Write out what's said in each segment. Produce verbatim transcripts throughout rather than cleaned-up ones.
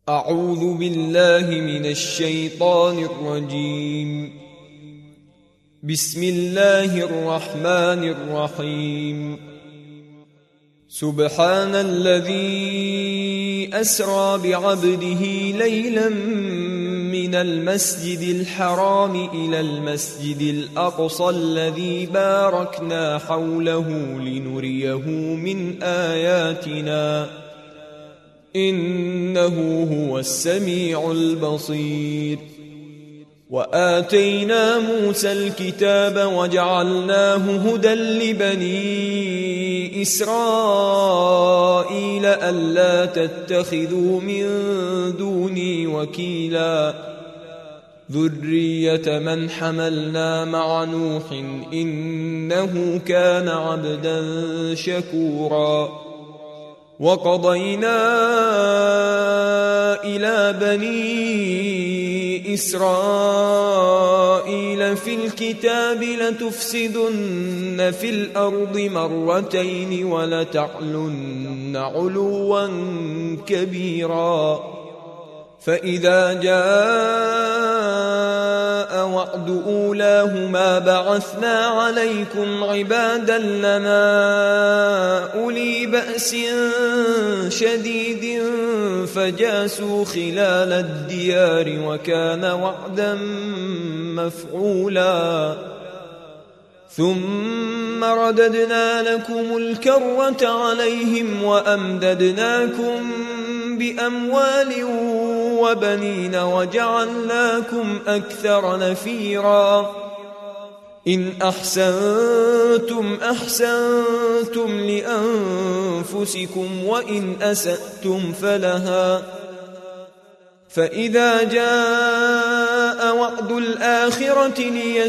أعوذ بالله من الشيطان الرجيم. بسم الله الرحمن الرحيم. سبحان الذي أسرى بعبده ليلا من المسجد الحرام إلى المسجد الأقصى الذي باركنا حوله لنريه من آياتنا إنه هو السميع البصير. وآتينا موسى الكتاب وجعلناه هدى لبني إسرائيل ألا تتخذوا من دوني وكيلا ذرية من حملنا مع نوح إنه كان عبدا شكورا. وقضينا إلى بني إسرائيل في الكتاب لتفسدن في الأرض مرتين ولتعلن علوا كبيرا. فإذا جاء وعد أولاهما بعثنا عليكم عبادا لنا أولي بأس شديد فجاسوا خلال الديار وكان وعدا مفعولا. ثم رددنا لكم الكرة عليهم وأمددناكم بأموال وبنين وجعلناكم أكثر نفيرا. إن أحسنتم أحسنتم لأنفسكم وإن أسأتم فلها. فإذا جاء وعد الآخرة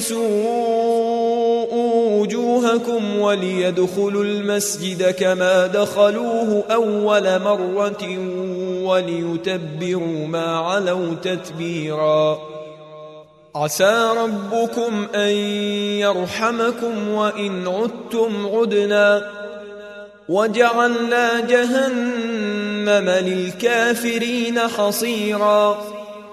ليسوءوا وجوهكم وليدخلوا المسجد كما دخلوه أول مرة وليتبروا ما علوا تتبيرا. عسى ربكم أن يرحمكم وإن عدتم عدنا وجعلنا جهنم للكافرين حصيرا.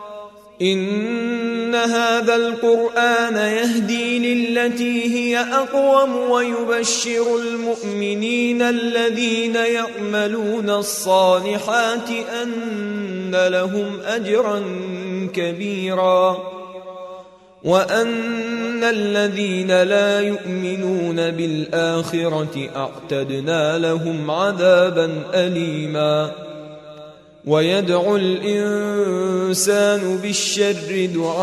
إن هذا القرآن يهدي للتي هي أقوم ويبشر المؤمنين الذين يعملون الصالحات أن لهم أجرا كبيرا وأن الذين لا يؤمنون بالآخرة أعتدنا لهم عذابا أليما. ويدعو الإنسان بالشر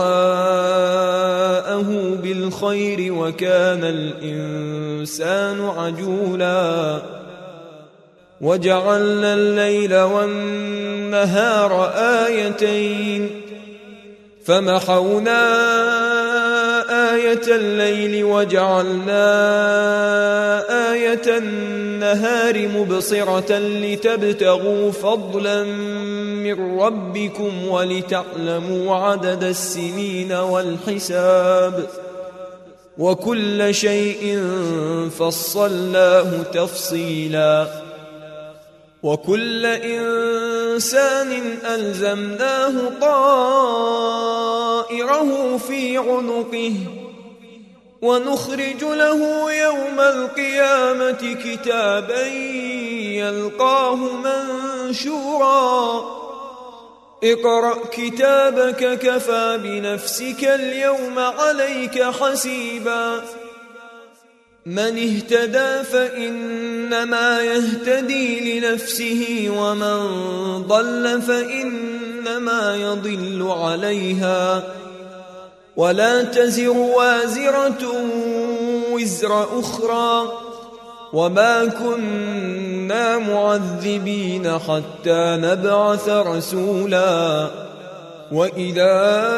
دعاءه بالخير وكان الإنسان عجولا. وجعلنا الليل والنهار آيتين فمحونا آية الليل وجعلنا آية النهار مبصرة لتبتغوا فضلا من ربكم ولتعلموا عدد السنين والحساب وكل شيء فصلناه تفصيلا. وكل إنسان ألزمناه طائره في عنقه ونخرج له يوم القيامة كتابا يلقاه منشورا. اقرأ كتابك كفى بنفسك اليوم عليك حسيبا. من اهتدى فإنما يهتدي لنفسه ومن ضل فإنما يضل عليها ولا تزر وازرة وزر أخرى وما كنا معذبين حتى نبعث رسولا. وإذا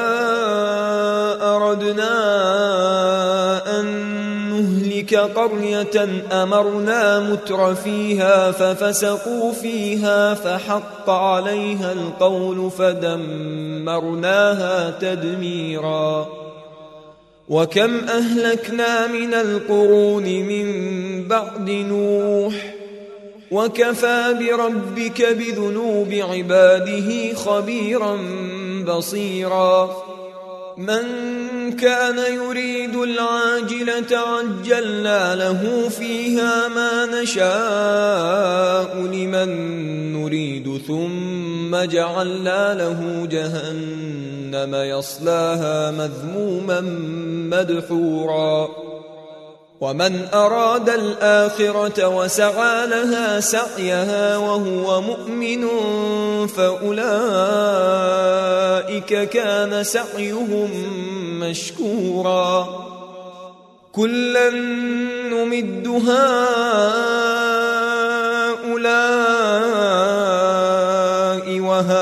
أردنا أن نهلك قرية أمرنا متر فيها ففسقوا فيها فحق عليها القول فدمرناها تدميرا. وكم أهلكنا من القرون من بعد نوح وكفى بربك بذنوب عباده خبيرا بصيرا من كان يريد العاجلة عجلنا له فيها ما نشاء لمن نريد ثم جعلنا له جهنم يصلاها مذموما مدحورا ومن أراد الآخرة وسعى لها سعيها وهو مؤمن فأولئك كان سعيهم مشكورا كلا نمد هؤلاء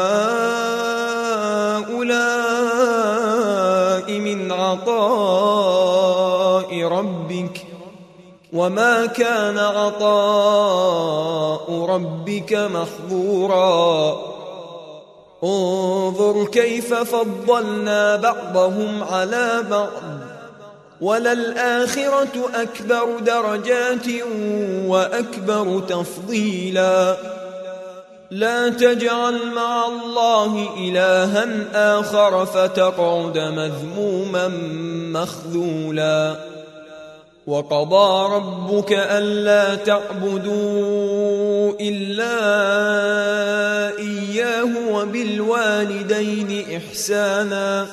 وهؤلاء من عطاء ربك وما كان عطاء ربك محظورا انظر كيف فضلنا بعضهم على بعض وللآخرة أكبر درجات وأكبر تفضيلا لا تجعل مع الله إلها آخر فتقعد مذموما مخذولا وقضى ربك ألا تعبدوا إلا إياه وبالوالدين إحسانا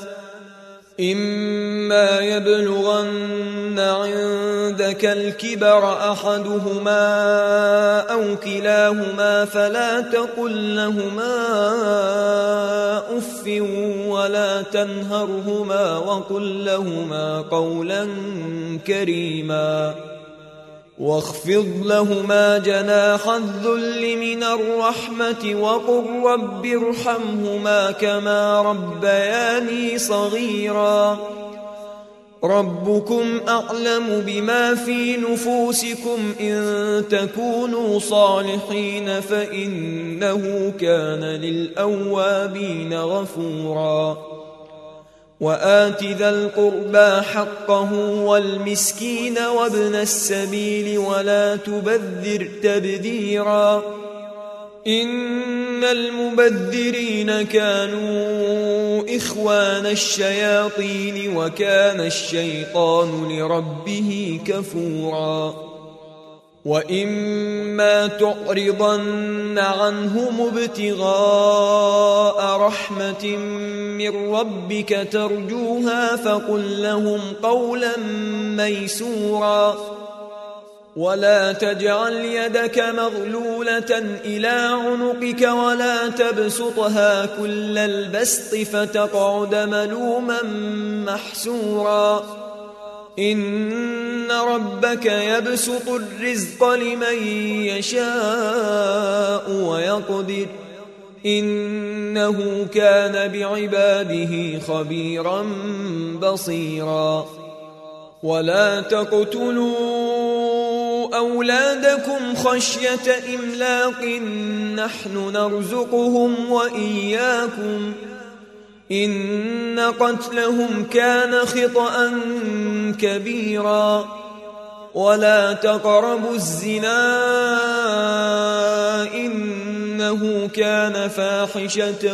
إما يبلغن عندك الكبر أحدهما أو كلاهما فلا تقل لهما أف ولا تنهرهما وقل لهما قولا كريما واخفض لهما جناح الذل من الرحمة وقل رب ارحمهما كما ربياني صغيرا ربكم أعلم بما في نفوسكم إن تكونوا صالحين فإنه كان للأوابين غفورا وآت ذا القربى حقه والمسكين وابن السبيل ولا تبذر تبذيرا إن المبذرين كانوا إخوان الشياطين وكان الشيطان لربه كفورا وإما تعرضن عنهم ابتغاء رحمة من ربك ترجوها فقل لهم قولا ميسورا ولا تجعل يدك مغلولة إلى عنقك ولا تبسطها كل البسط فتقعد ملوما محسورا إن ربك يبسط الرزق لمن يشاء ويقدر إنه كان بعباده خبيرا بصيرا ولا تقتلوا أولادكم خشية إملاق نحن نرزقهم وإياكم إن قتلهم كان خطأ كبيرا ولا تقربوا الزنا إنه كان فاحشة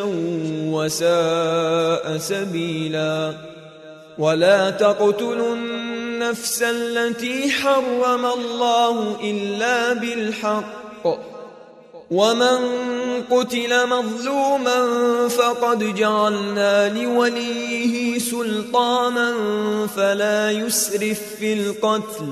وساء سبيلا ولا تقتلوا النفس التي حرم الله إلا بالحق ومن قتل مظلوما فقد جعلنا لوليه سلطانا فلا يسرف في القتل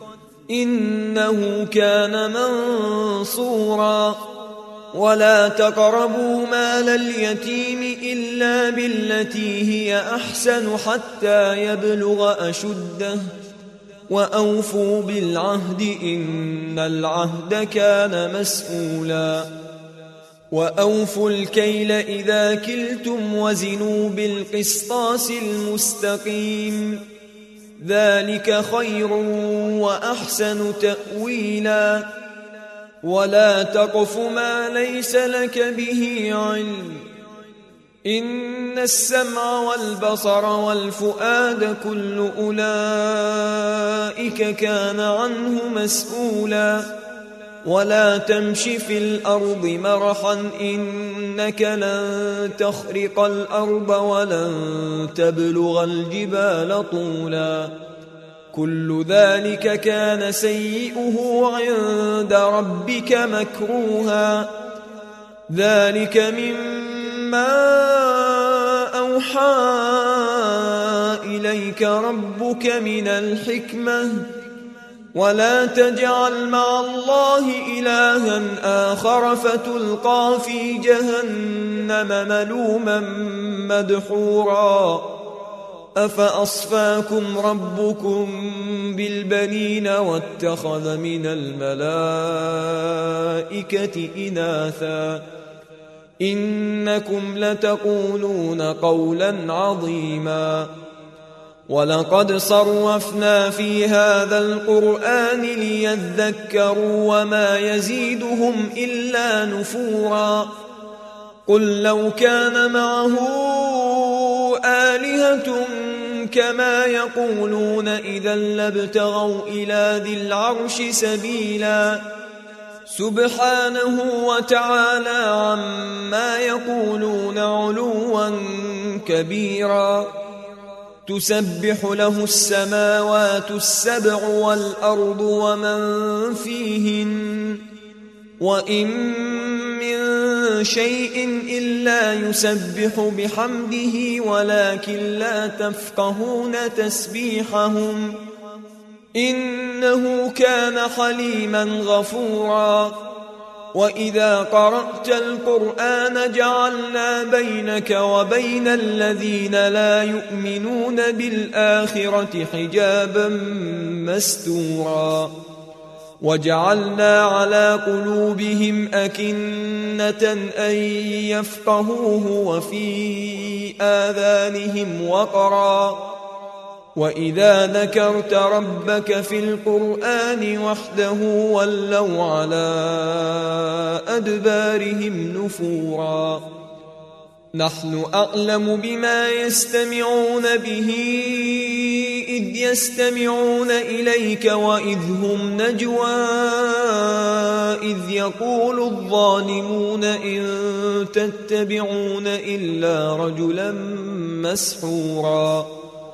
إنه كان منصورا ولا تقربوا مال اليتيم إلا بالتي هي أحسن حتى يبلغ أشده وأوفوا بالعهد إن العهد كان مسؤولا وأوفوا الكيل إذا كلتم وزنوا بالقسطاس المستقيم ذلك خير وأحسن تأويلا ولا تقف ما ليس لك به علم إن السمع والبصر والفؤاد كل أولئك كان عنه مسؤولا ولا تمش في الأرض مرحا إنك لن تخرق الأرض ولن تبلغ الجبال طولا كل ذلك كان سيئه عند ربك مكروها ذلك مما أوحى إليك ربك من الحكمة ولا تجعل مع الله إلها آخر فتلقى في جهنم ملوما مدحورا أفأصفاكم ربكم بالبنين واتخذ من الملائكة إناثا إنكم لتقولون قولا عظيما ولقد صرفنا في هذا القرآن ليذكروا وما يزيدهم إلا نفورا قل لو كان معه آلهة كما يقولون إذا لابتغوا إلى ذي العرش سبيلا سبحانه وتعالى عما يقولون علوا كبيرا تسبح له السماوات السبع والأرض ومن فيهن وإن من شيء إلا يسبح بحمده ولكن لا تفقهون تسبيحهم إنه كان حليما غفورا وإذا قرأت القرآن جعلنا بينك وبين الذين لا يؤمنون بالآخرة حجابا مستورا وجعلنا على قلوبهم أكنة أن يفقهوه وفي آذانهم وقرا وإذا ذكرت ربك في القرآن وحده ولوا على أدبارهم نفورا نحن أعلم بما يستمعون به إذ يستمعون إليك وإذ هم نجوى إذ يقول الظالمون إن تتبعون إلا رجلا مسحورا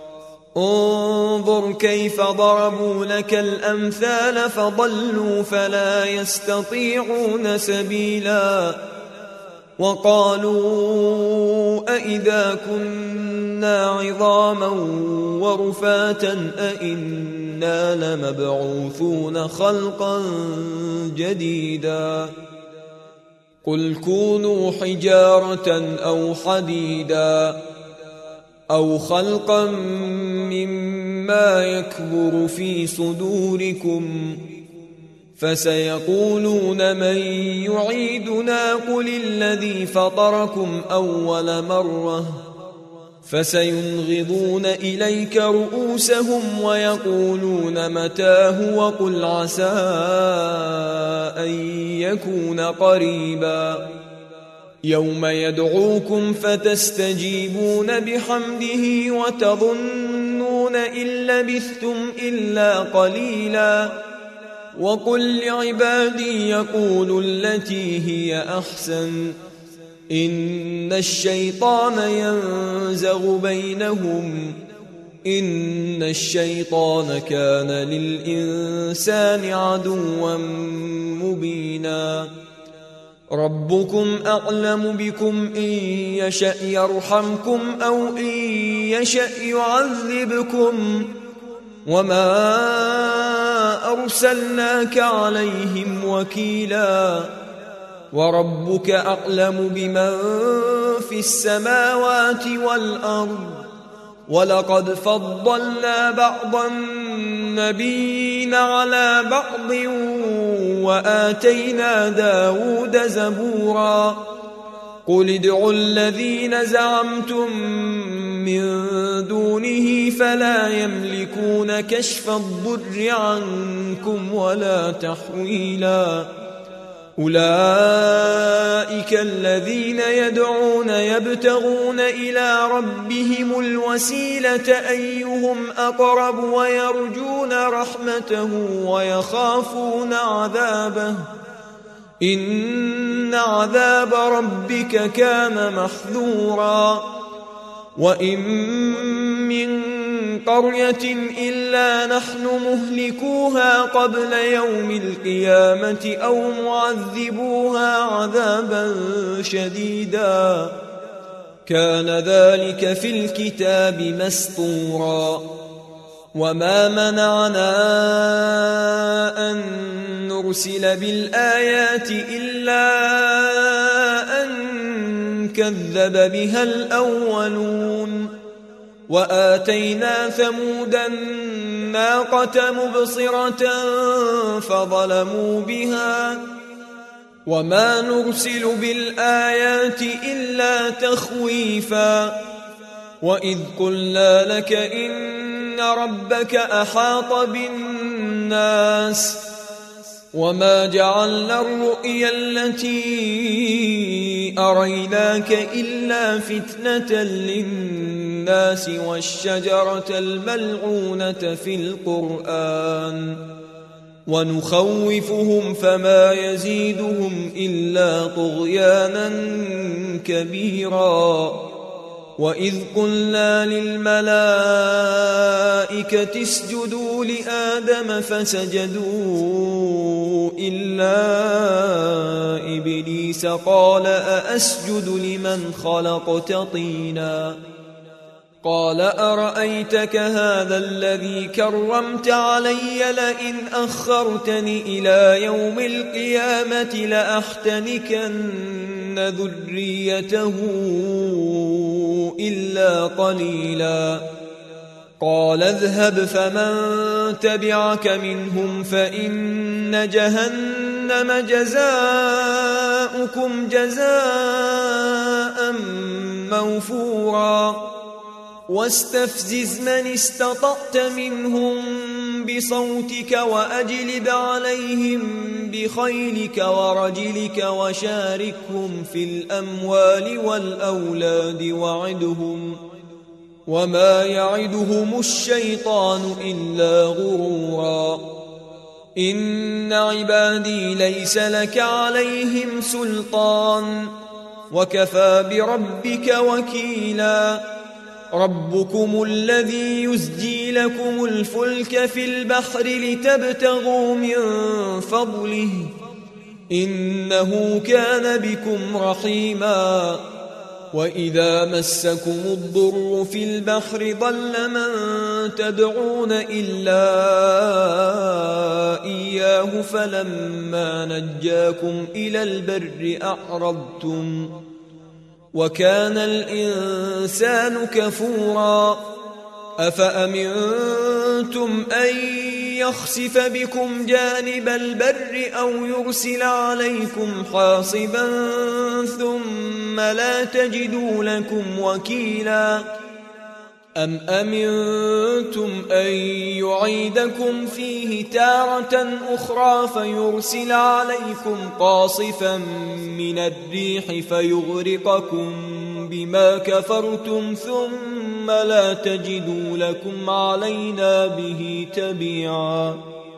انظر كيف ضربوا لك الأمثال فضلوا فلا يستطيعون سبيلا وقالوا أئذا كنا عظاما ورفاتا أئنا لمبعوثون خلقا جديدا قل كونوا حجارة أو حديدا أو خلقا مما يكبر في صدوركم فسيقولون من يعيدنا قل الذي فطركم أول مرة فسينغضون إليك رؤوسهم ويقولون متاه وقل عسى أن يكون قريبا يوم يدعوكم فتستجيبون بحمده وتظنون إن لبثتم إلا قليلا وقل لعبادي يقولوا التي هي أحسن إن الشيطان ينزغ بينهم إن الشيطان كان للإنسان عدوا مبينا ربكم أعلم بكم إن يشأ يرحمكم أو إن يشأ يعذبكم وما أرسلناك عليهم وكيلا وربك أعلم بمن في السماوات والأرض ولقد فضلنا بعض النبيين على بعض وآتينا داود زبورا قل ادعوا الذين زعمتم من دونه فلا يملكون كشف الضر عنكم ولا تحويلا أولئك الذين يدعون يبتغون إلى ربهم الوسيلة أيهم أقرب ويرجون رحمته ويخافون عذابه إن عذاب ربك كان محذورا وإن من قرية إلا نحن مهلكوها قبل يوم القيامة أو معذبوها عذابا شديدا كان ذلك في الكتاب مسطورا وما منعنا أن نرسل بالآيات إلا أن كذب بها الأولون وآتينا ثمود الناقة مبصرة فظلموا بها وما نرسل بالآيات إلا تخويفا وإذ قلنا لك إن ربك أحاط بالناس وما جعلنا الرؤيا التي أريناك إلا فتنة للناس والشجرة الملعونة في القرآن ونخوفهم فما يزيدهم إلا طغيانا كبيرا وإذ قلنا للملائكة اسجدوا لآدم فسجدوا إلا إبليس قال أأسجد لمن خلقت طينا قال أرأيتك هذا الذي كرمت علي لئن أخرتني إلى يوم القيامة لأحتنكن ذريته إلا قليلا قال اذهب فمن تبعك منهم فإن جهنم جزاؤكم جزاء موفورا واستفزز من استطعت منهم بصوتك وأجلب عليهم بخيلك ورجلك وشاركهم في الأموال والأولاد وعدهم وما يعدهم الشيطان إلا غرورا إن عبادي ليس لك عليهم سلطان وكفى بربك وكيلا ربكم الذي يزجي لكم الفلك في البحر لتبتغوا من فضله إنه كان بكم رحيما وإذا مسكم الضر في البحر ضل من تدعون إلا إياه فلما نجاكم إلى البر أعرضتم وكان الإنسان كفورا أفأمنتم أن يخسف بكم جانب البر أو يرسل عليكم حاصبا ثم لا تجدوا لكم وكيلا أم أمنتم أن يعيدكم فيه تارة أخرى فيرسل عليكم قاصفا من الريح فيغرقكم بما كفرتم ثم لا تجدوا لكم علينا به تبيعا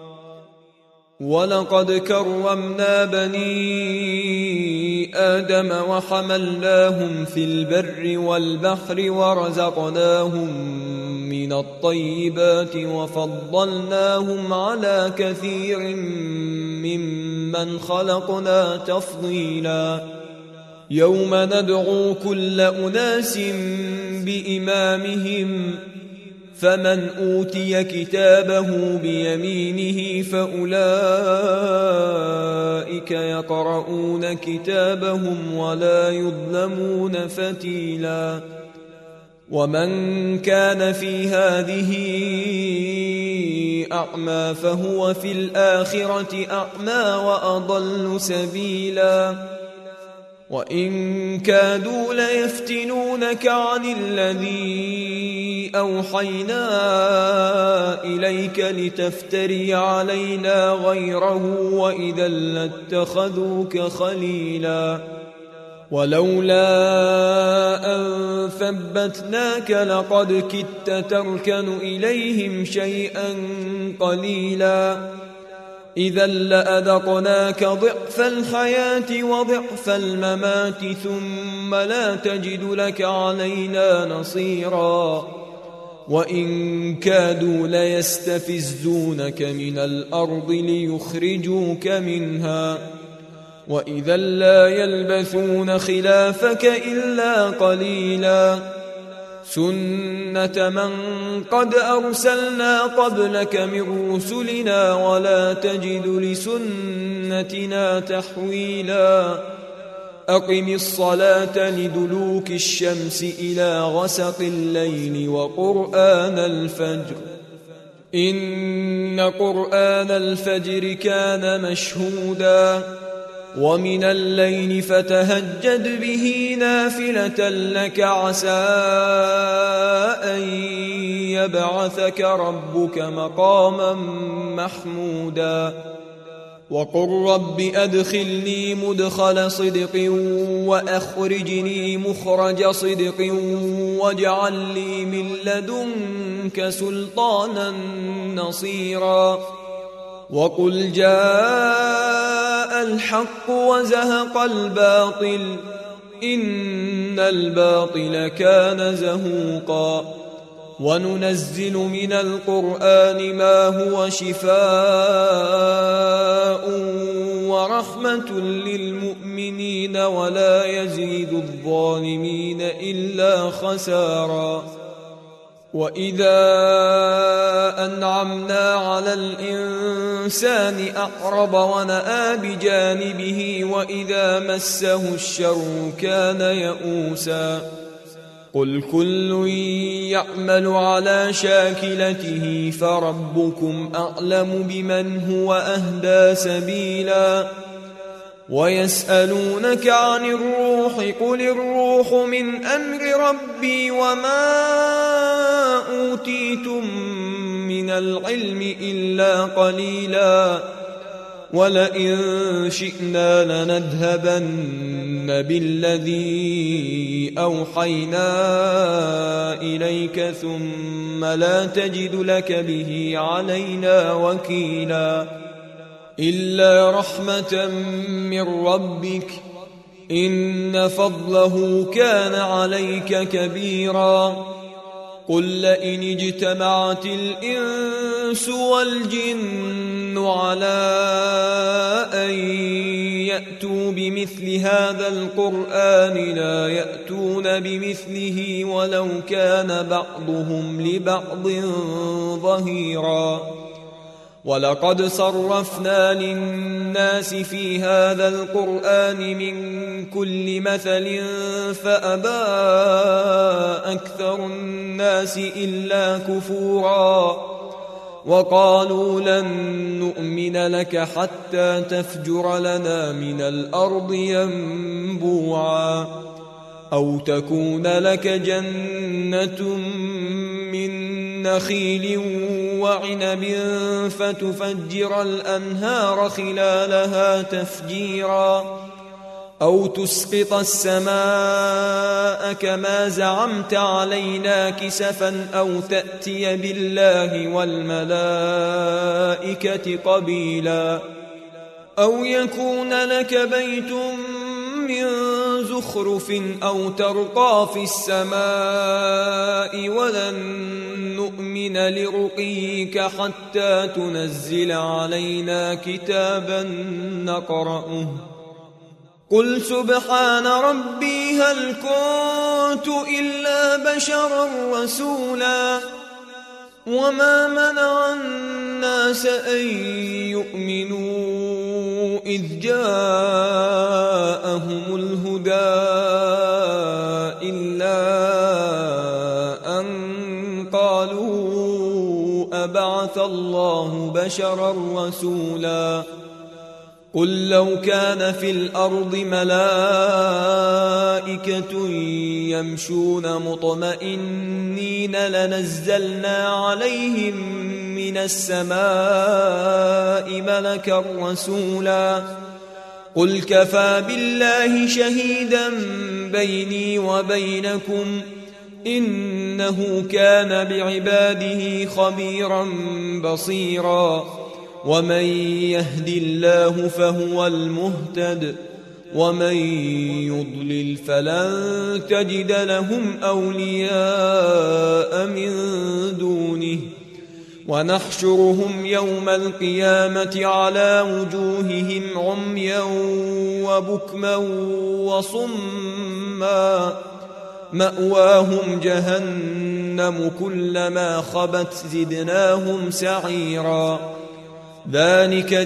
ولقد كرمنا بني آدم وحملناهم في البر والبحر ورزقناهم من الطيبات وفضلناهم على كثير ممن خلقنا تفضيلا يوم ندعو كل أناس بإمامهم فمن أوتي كتابه بيمينه فأولئك يقرؤون كتابهم ولا يظلمون فتيلا ومن كان في هذه أعمى فهو في الآخرة أعمى وأضل سبيلا وإن كادوا ليفتنونك عن الذي أوحينا إليك لتفتري علينا غيره وإذا لاتخذوك خليلا ولولا أن ثبتناك لقد كدت تركن إليهم شيئا قليلا إذا لأذقناك ضعف الحياة وضعف الممات ثم لا تجد لك علينا نصيرا وإن كادوا ليستفزونك من الأرض ليخرجوك منها وإذا لا يلبثون خلافك إلا قليلا سنة من قد أرسلنا قبلك من رسلنا ولا تجد لسنتنا تحويلا أقم الصلاة لدلوك الشمس إلى غسق الليل وقرآن الفجر إن قرآن الفجر كان مشهودا ومن الليل فتهجد به نافلة لك عسى أن يبعثك ربك مقاما محمودا وقل رب أدخلني مدخل صدق وأخرجني مخرج صدق واجعل لي من لدنك سلطانا نصيرا وقل جاء الحق وزهق الباطل إن الباطل كان زهوقا وننزل من القرآن ما هو شفاء ورحمة للمؤمنين ولا يزيد الظالمين إلا خسارا وإذا أنعمنا على الإنسان أعرض ونأى بجانبه وإذا مسه الشر كان يئوسا قل كل يعمل على شاكلته فربكم أعلم بمن هو أهدى سبيلا ويسألونك عن الروح قل الروح من أمر ربي وما أوتيتم من العلم إلا قليلا ولئن شئنا لنذهبن بالذي أوحينا إليك ثم لا تجد لك به علينا وكيلا إلا رحمة من ربك إن فضله كان عليك كبيرا قل لئن اجتمعت الإنس والجن على أن يأتوا بمثل هذا القرآن لا يأتون بمثله ولو كان بعضهم لبعض ظهيرا ولقد صرفنا للناس في هذا القرآن من كل مثل فأبى أكثر الناس إلا كفورا وقالوا لن نؤمن لك حتى تفجر لنا من الأرض ينبوعا أو تكون لك جنة من نخيل وعنب فتفجر الأنهار خلالها تفجيرا أو تسقط السماء كما زعمت علينا كسفا أو تأتي بالله والملائكة قبيلا أو يكون لك بيت من زخرف أو ترقى في السماء ولن نؤمن لرقيك حتى تنزل علينا كتابا نقرأه قل سبحان ربي هل كنت إلا بشرا رسولا وما منع الناس أن يؤمنوا إذ جاءهم الهدى إلا أن قالوا أبعث الله بشرا رسولا قل لو كان في الأرض ملائكة يمشون مطمئنين لنزلنا عليهم من السماء ملكا رسولا قل كفى بالله شهيدا بيني وبينكم إنه كان بعباده خبيرا بصيرا ومن يهد الله فهو المهتد ومن يضلل فلن تجد لهم أولياء من دونه ونحشرهم يوم القيامة على وجوههم عميا وبكما وصما مأواهم جهنم كلما خبت زدناهم سعيرا ذلك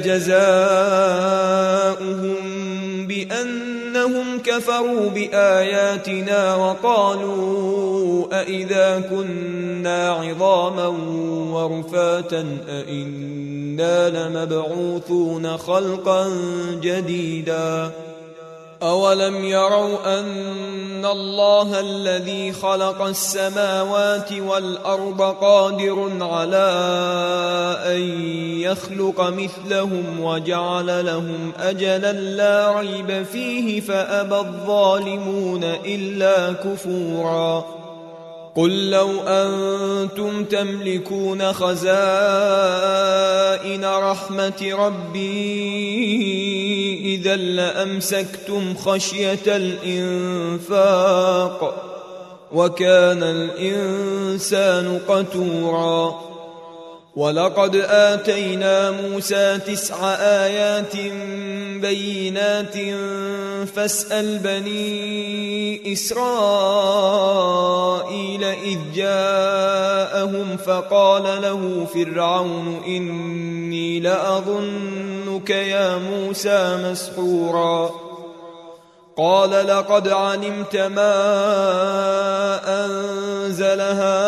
جزاؤهم بأنهم كفروا بآياتنا وقالوا أئذا كنا عظاما ورفاتا أئنا لمبعوثون خلقا جديدا أولم يروا أن الله الذي خلق السماوات والأرض قادر على أن يخلق مثلهم وجعل لهم أجلا لا ريب فيه فأبى الظالمون إلا كفورا قل لو أنتم تملكون خزائن رحمة ربي إذا لأمسكتم خشية الإنفاق وكان الإنسان قتورا ولقد آتينا موسى تسع آيات بينات فاسأل بني إسرائيل إذ جاءهم فقال له فرعون إني لأظنك يا موسى مسحورا قال لقد علمت ما أنزل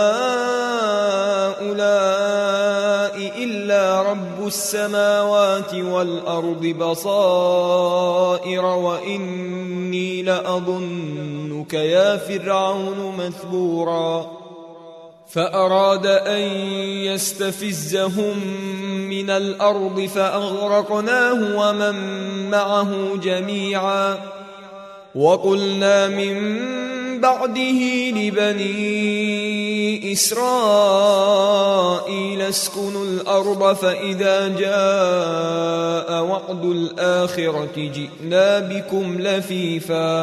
هؤلاء إلا رب السماوات والأرض بصائر وإني لأظنك يا فرعون مثبورا فأراد أن يستفزهم من الأرض فأغرقناه ومن معه جميعا وقلنا من بعده لبني إسرائيل اسكنوا الأرض فإذا جاء وعد الآخرة جئنا بكم لفيفا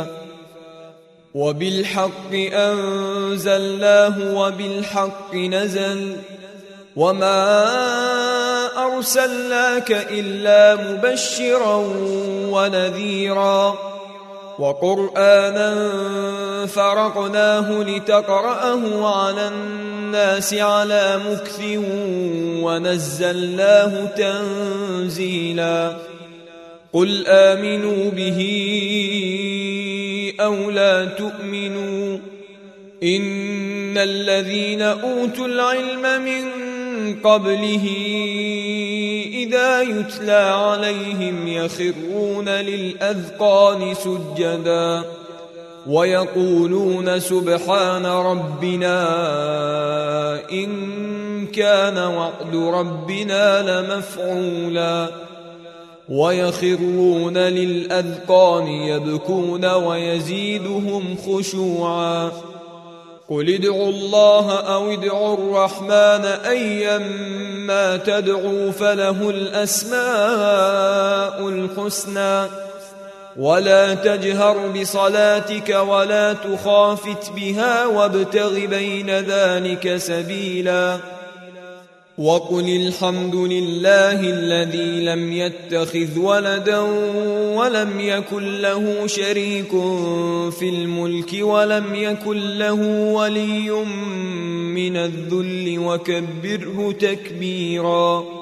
وبالحق أنزلناه وبالحق نزل وما أرسلناك إلا مبشرا ونذيرا وقرآنا فرقناه لتقرأه على الناس على مكث ونزلناه تنزيلا قل آمنوا به أو لا تؤمنوا إن الذين أوتوا العلم من قبله إذا يتلى عليهم يخرون للأذقان سجدا ويقولون سبحان ربنا إن كان وعد ربنا لمفعولا ويخرون للأذقان يبكون ويزيدهم خشوعا قل ادعوا الله أو ادعوا الرحمن أيما تدعوا فله الأسماء الحسنى ولا تجهر بصلاتك ولا تخافت بها وابتغ بين ذلك سبيلا وقل الحمد لله الذي لم يتخذ ولدا ولم يكن له شريك في الملك ولم يكن له ولي من الذل وكبره تكبيرا